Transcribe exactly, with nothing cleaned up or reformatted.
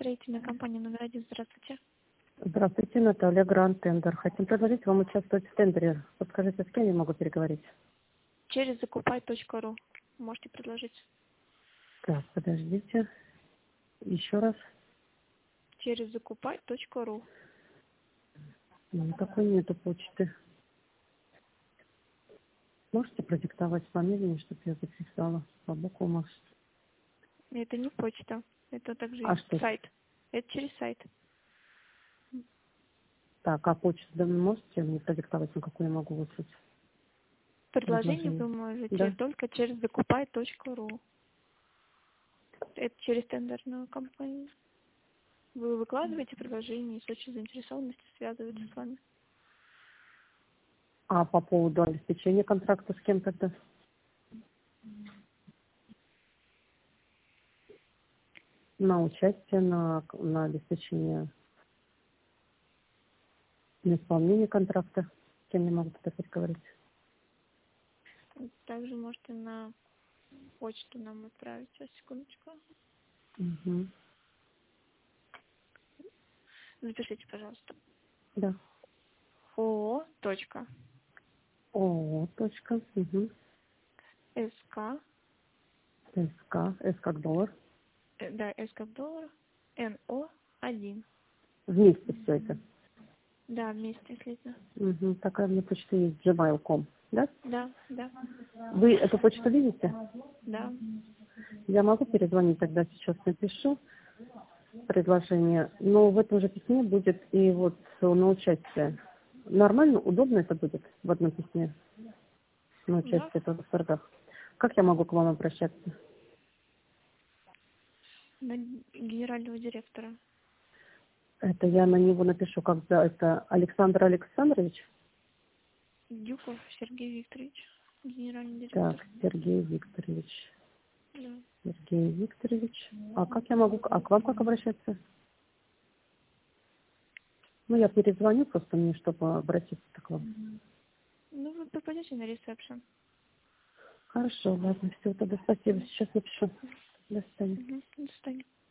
строительная компания номер один. Здравствуйте. Здравствуйте, Наталья, Гранд Тендер. Хотим предложить вам участвовать в тендере. Подскажите, с кем я могу переговорить? Через закупай точка ру можете предложить. Так, подождите. Еще раз. Через закупай точка ру. Ну, такой нету почты. Можете продиктовать фамилию, чтобы я записала по буквам, может? Это не почта. Это также А что? сайт. Это через сайт. Так, а почту да, можете мне продиктовать, на какую я могу выслать? Предложение Предложение. вы можете Да. только через закупай точка ру. Это через тендерную компанию. Вы выкладываете предложение, и в случае заинтересованности связываются с вами. А по поводу обеспечения контракта с кем тогда? На участие, на, на обеспечение, на исполнение контракта. С кем я могу тогда переговорить? Также можете на почту нам отправить. Сейчас, секундочку. Угу. Запишите, пожалуйста. Да. ООО. Точка. ООО. Точка. Угу. СК. СК. С как доллар. э, Да, С как доллар. НО один. Вместе все это. Да, вместе, слитно. Угу. Такая у меня почта есть. джимейл точка ком. Да? Да, да, Вы эту почту видите? да. Я могу перезвонить тогда, сейчас напишу предложение. Но в этом же письме будет и вот на участие. Нормально, удобно это будет в одном письме? На Да. участие в торгах. Как я могу к вам обращаться? На генерального директора. Это я на него напишу, когда это Александр Александрович. Дюков Сергей Викторович. Генеральный директор. Так, Сергей Викторович. Да. Сергей Викторович. А как я могу, а к вам как обращаться? Ну, я перезвоню просто мне, чтобы обратиться к вам. Ну, вы попадете на ресепшн. Хорошо, ладно, все, тогда спасибо. Сейчас напишу. До свидания. Угу. До свидания.